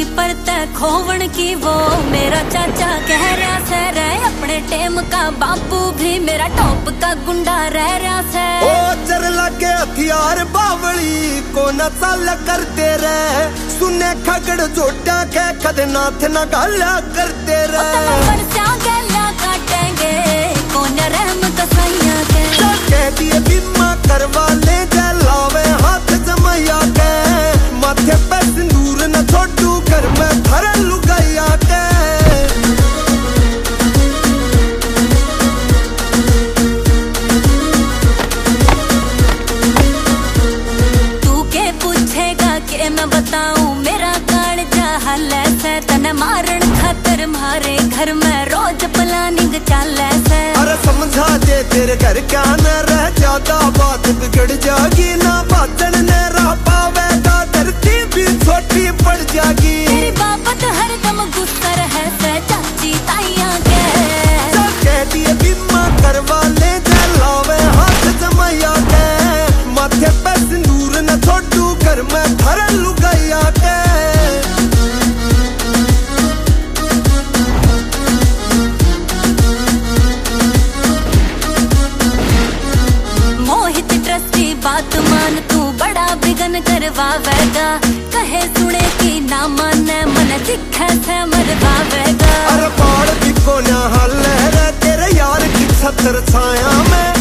पर तय खोवण की वो मेरा चाचा कह रहा से रह अपने टेम का बापू भी मेरा टॉप का गुंडा रह रहा से। ओ चर लगे हथियार बावली को न चाल करते रहे सुने खगड़ जोटा के कद नाथ न गाला करते रहे काटेंगे कौन रहम कसाइया के कह दिए बीमा करवा ले जलावे हाथ जमैया के माथे पे सिंदूर न छोटू घर में धर लुगाइया के। तू के पूछेगा के मैं बताऊं मेरा काल जहाल से तने मारन खातर मारे घर में रोज प्लानिंग चाले से। अरे समझा दे तेरे घर क्या न रह ज्यादा बात बिगड़ जाएगी ना बातन न रह पावेगा धरती भी छोटी पड़ जाएगी। तेरी बाबत हर दम गुस्सा रहे से चाची ताइया के कह दिए बीमा करवा ले जलावे हाथ जमैया के माथे पे सिंदूर न छोटू घर में धर लुगाइया के। बात मान तू बड़ा बिगन करवावेगा कहे सुने की ना माने मन दिखे से मरवावेगा। अरे बाल भी को ना हल है तेरे यार की छत्र छाया में